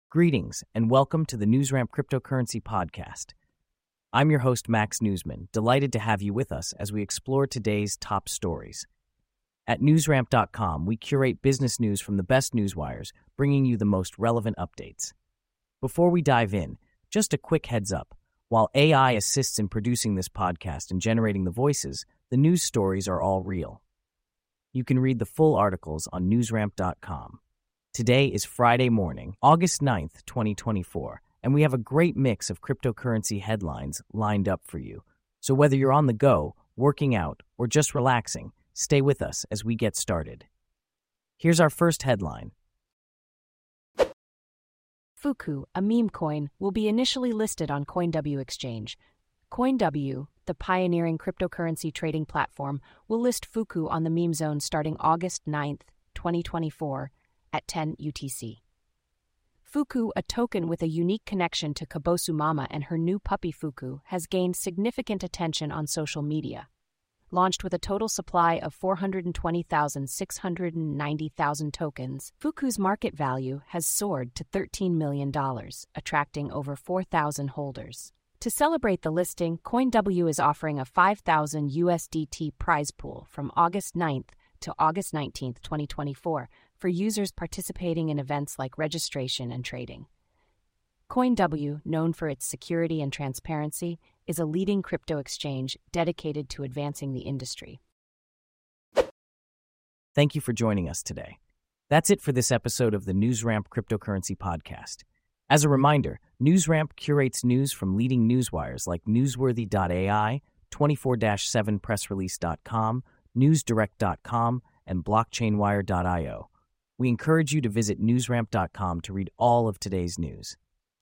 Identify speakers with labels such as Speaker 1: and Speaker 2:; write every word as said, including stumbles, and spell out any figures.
Speaker 1: Greetings, and welcome to the NewsRamp Cryptocurrency Podcast. I'm your host, Max Newsman, delighted to have you with us as we explore today's top stories. At newsramp dot com, we curate business news from the best newswires, bringing you the most relevant updates. Before we dive in, just a quick heads up. While A I assists in producing this podcast and generating the voices, the news stories are all real. You can read the full articles on newsramp dot com. Today is Friday morning, August ninth, twenty twenty-four, and we have a great mix of cryptocurrency headlines lined up for you. So whether you're on the go, working out, or just relaxing, stay with us as we get started. Here's our first headline.
Speaker 2: Fuku, a meme coin, will be initially listed on CoinW Exchange. CoinW, the pioneering cryptocurrency trading platform, will list Fuku on the meme zone starting August ninth, twenty twenty-four, at ten U T C. Fuku, a token with a unique connection to Kabosu Mama and her new puppy Fuku, has gained significant attention on social media. Launched with a total supply of four hundred twenty thousand six hundred ninety thousand tokens, Fuku's market value has soared to thirteen million dollars, attracting over four thousand holders. To celebrate the listing, CoinW is offering a five thousand U S D T prize pool from August ninth to August nineteenth, twenty twenty-four, for users participating in events like registration and trading. CoinW, known for its security and transparency, is a leading crypto exchange dedicated to advancing the industry.
Speaker 1: Thank you for joining us today. That's it for this episode of the NewsRamp Cryptocurrency Podcast. As a reminder, NewsRamp curates news from leading newswires like newsworthy dot A I, twenty-four seven press release dot com, newsdirect dot com, and blockchain wire dot io. We encourage you to visit newsramp dot com to read all of today's news.